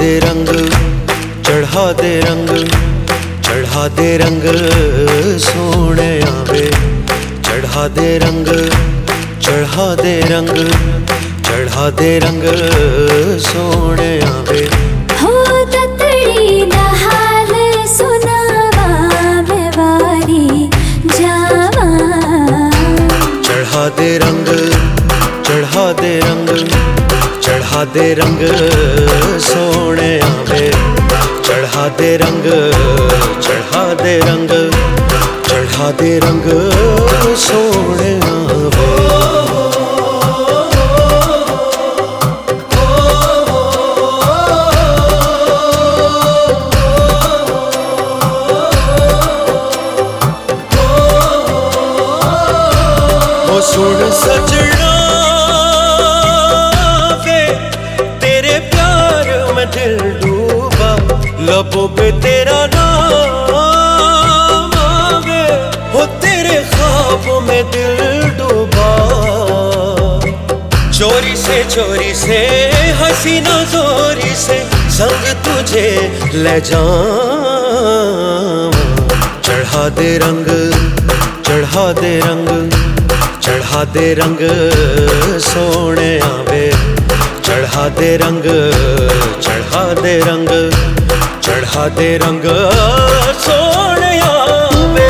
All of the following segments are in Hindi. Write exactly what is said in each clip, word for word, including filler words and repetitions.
दे रंग चढ़ा दे रंग चढ़ा दे रंग सोने आवे चढ़ा दे रंग चढ़ा दे रंग चढ़ा दे रंग सोने आवे हो ततड़ी दा हाल सुनावा मैं वारी जावा चढ़ा दे रंग चढ़ा दे रंग चढ़ा दे रंग सोने आवे चढ़ा दे रंग चढ़ा दे रंग चढ़ा दे रंग सोने आवे सुन सजना वे तेरे प्यार में दिल डूबा लबों पे तेरा नाम आवे हो तेरे ख्वाबों में दिल डूबा चोरी से चोरी से हसीना जोरी से संग तुझे ले जाऊं चढ़ा दे रंग चढ़ा दे रंग चढ़ा दे रंग सोने आवे चढ़ा दे रंग चढ़ा दे रंग चढ़ा दे रंग सोने आवे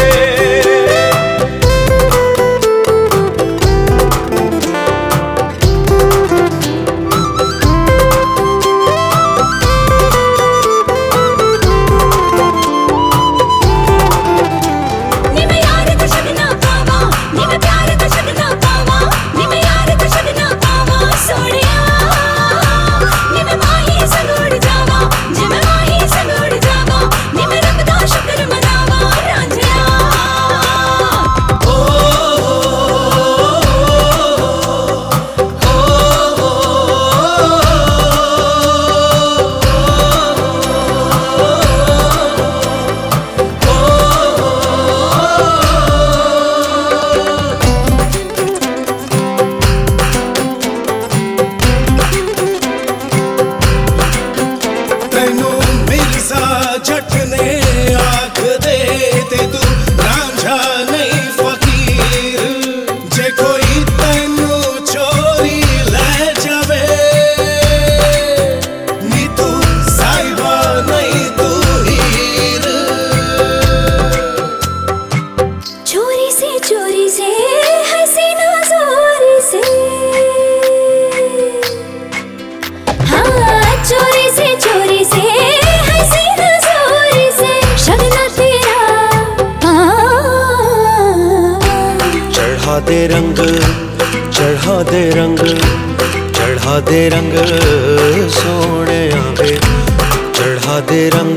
चढ़ा दे रंग चढ़ा दे रंग चढ़ा दे रंग सोने आवे चढ़ा दे रंग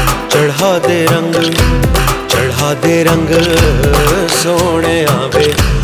चढ़ा दे रंग चढ़ा दे रंग सोने आवे।